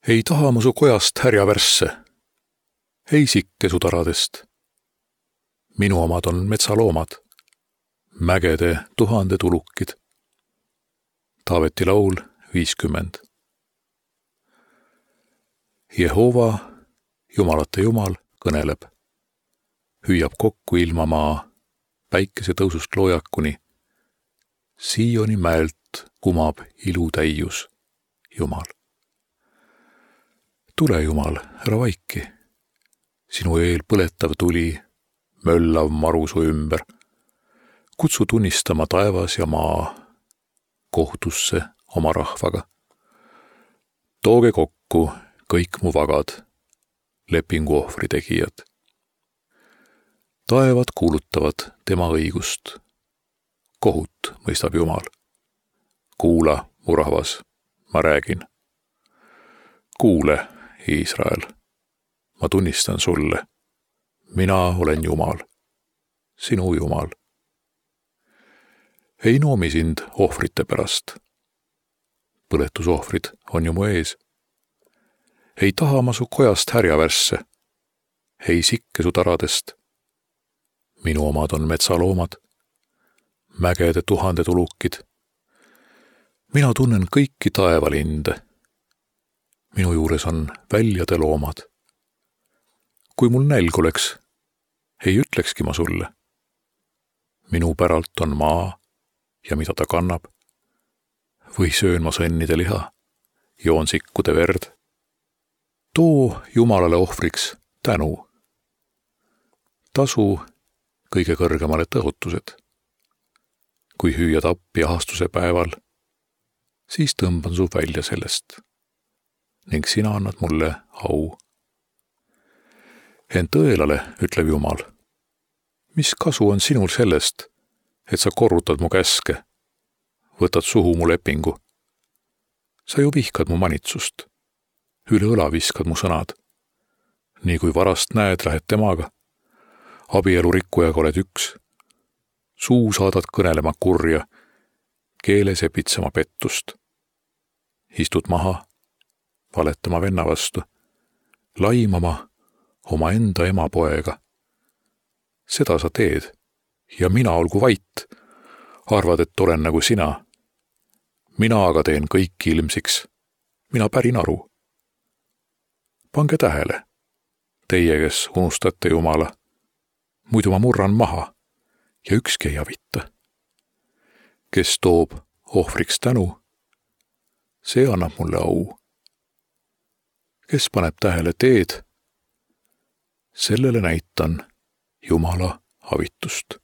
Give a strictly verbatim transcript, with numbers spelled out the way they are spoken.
Ei taha ma su kojast härja värsse, ei sikke su taradest. Minu omad on metsaloomad, mägede tuhande tulukid. Taaveti laul viiskümmend. Jehova, jumalate jumal, kõneleb, hüüab kokku ilma maa, päikese tõusust loojakuni. Sioni mäelt kumab ilutäius, Jumal. Tule, Jumal, ära vaiki, sinu eel põletav tuli, möllav maru su ümber. Kutsu tunnistama taevas ja maa, kohtusse oma rahvaga. Tooge kokku kõik mu vagad, lepingu ohvri tegijad. Taevad kuulutavad tema õigust. Kohut mõistab Jumal. Kuula, mu rahvas, ma räägin. Kuule, Iisrael, ma tunnistan sulle. Mina olen Jumal, sinu Jumal. Ei noomi sind ohvrite pärast. Põletusohvrid on ju mu ees. Ei taha ma su kojast härja värsse, ei sikke su taradest. Minu omad on metsaloomad, mägede tuhande tulukid. Mina tunnen kõiki taevalinde. Minu juures on väljade loomad. Kui mul nälg oleks, ei ütlekski ma sulle. Minu päralt on maa ja mida ta kannab. Või söön ma sõnnide liha, joon sikkude verd. Too Jumalale ohvriks tänu. Tasu kõige kõrgemale tõotused. Kui hüüad appi ahastuse päeval, siis tõmban su välja sellest ning sina annad mulle au. Ent õelale, ütleb Jumal, mis kasu on sinul sellest, et sa korrutad mu käske, võtad suhu mu lepingu. Sa ju vihkad mu manitsust, üle õla viskad mu sõnad. Nii kui varast näed, lähed temaga, abielu rikkujaga oled üks. Suu saadad kõnelema kurja, keele sepitsema pettust. Istud maha, valetama venna vastu, laimama oma enda ema poega. Seda sa teed ja mina olgu vait, arvad, et olen nagu sina. Mina aga teen kõik ilmsiks, mina pärin aru. Pange tähele, teie, kes unustate Jumala, muidu ma murran maha ja ükski ei avitta. Kes toob ohvriks tänu, see annab mulle au. Kes paneb tähele teed, sellele näitan Jumala avitust.